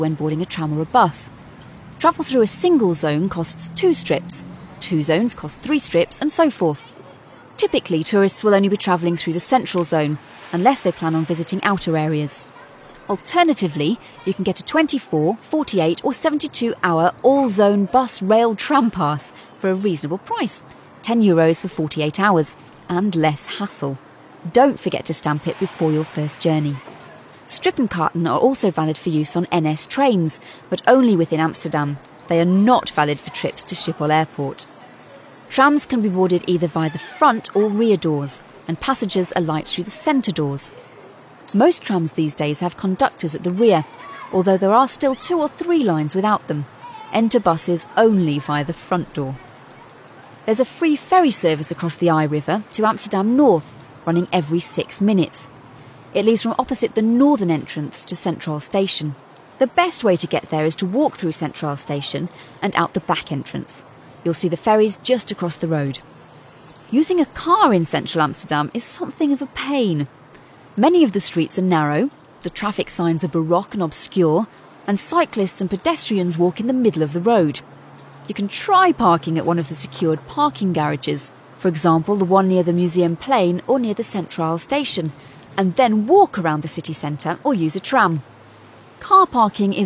when boarding a tram or a bus. Travel through a single zone costs 2 strips, 2 zones cost 3 strips, and so forth. Typically, tourists will only be travelling through the central zone, unless they plan on visiting outer areas. Alternatively, you can get a 24, 48 or 72-hour all-zone bus rail tram pass for a reasonable price, €10 for 48 hours, and less hassle. Don't forget to stamp it before your first journey. Strippenkaarten are also valid for use on NS trains, but only within Amsterdam. They are not valid for trips to Schiphol Airport. Trams can be boarded either via the front or rear doors, and passengers alight through the centre doors. Most trams these days have conductors at the rear, although there are still 2 or 3 lines without them. Enter buses only via the front door. There's a free ferry service across the Eye River to Amsterdam North, running every 6 minutes. It leaves from opposite the northern entrance to Centraal Station. The best way to get there is to walk through Centraal Station and out the back entrance. You'll see the ferries just across the road. Using a car in central Amsterdam is something of a pain. Many of the streets are narrow, the traffic signs are baroque and obscure, and cyclists and pedestrians walk in the middle of the road. You can try parking at one of the secured parking garages, for example the one near the Museumplein or near the Centraal Station, and then walk around the city centre or use a tram. Car parking is